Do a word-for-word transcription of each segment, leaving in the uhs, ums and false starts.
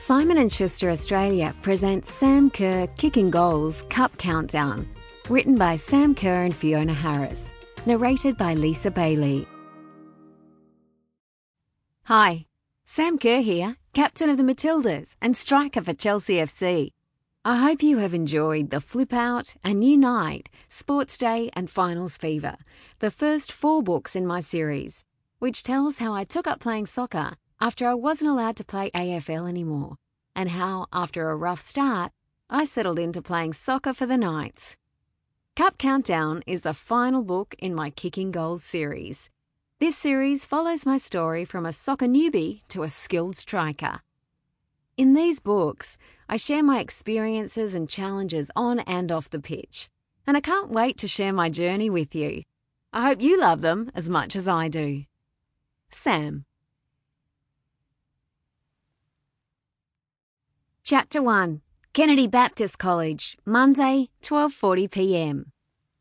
Simon and Schuster Australia presents Sam Kerr Kicking Goals Cup Countdown, written by Sam Kerr and Fiona Harris, narrated by Lisa Bailey. Hi, Sam Kerr here, captain of the Matildas and striker for Chelsea F C. I hope you have enjoyed The Flip Out, A New Night, Sports Day and Finals Fever, the first four books in my series, which tells how I took up playing soccer after I wasn't allowed to play A F L anymore, and how, after a rough start, I settled into playing soccer for the Knights. Cup Countdown is the final book in my Kicking Goals series. This series follows my story from a soccer newbie to a skilled striker. In these books, I share my experiences and challenges on and off the pitch, and I can't wait to share my journey with you. I hope you love them as much as I do. Sam. Chapter one. Kennedy Baptist College, Monday, twelve forty p m.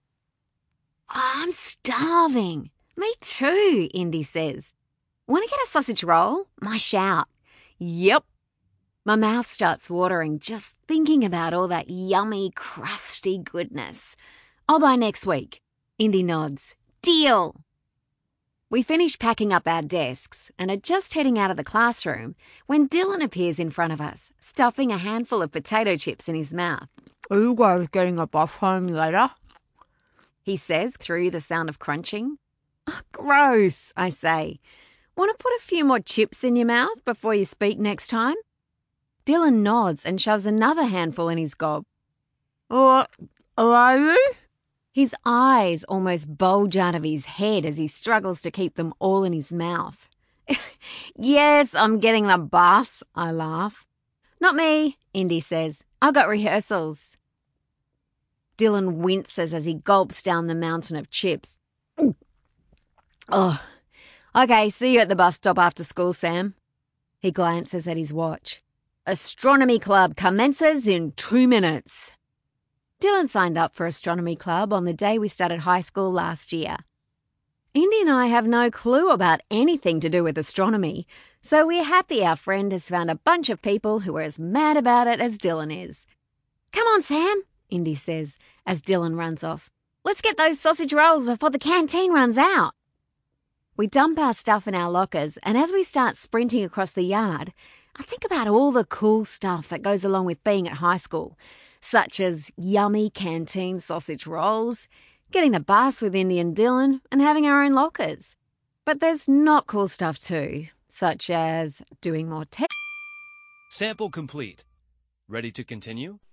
Oh, I'm starving. Me too, Indy says. Want to get a sausage roll? My shout. Yep. My mouth starts watering just thinking about all that yummy, crusty goodness. I'll buy next week. Indy nods. Deal. We finish packing up our desks and are just heading out of the classroom when Dylan appears in front of us, stuffing a handful of potato chips in his mouth. Are you guys getting a bus home later? He says through the sound of crunching. Oh, gross, I say. Want to put a few more chips in your mouth before you speak next time? Dylan nods and shoves another handful in his gob. Oh, are you? His eyes almost bulge out of his head as he struggles to keep them all in his mouth. Yes, I'm getting the bus, I laugh. Not me, Indy says. I've got rehearsals. Dylan winces as he gulps down the mountain of chips. Oh, okay, see you at the bus stop after school, Sam. He glances at his watch. Astronomy Club commences in two minutes. Dylan signed up for Astronomy Club on the day we started high school last year. Indy and I have no clue about anything to do with astronomy, so we're happy our friend has found a bunch of people who are as mad about it as Dylan is. Come on, Sam, Indy says as Dylan runs off. Let's get those sausage rolls before the canteen runs out. We dump our stuff in our lockers, and as we start sprinting across the yard, I think about all the cool stuff that goes along with being at high school, such as yummy canteen sausage rolls, getting the bus with Indy and Dylan, and having our own lockers. But there's not cool stuff too, such as doing more tests. Sample complete. Ready to continue?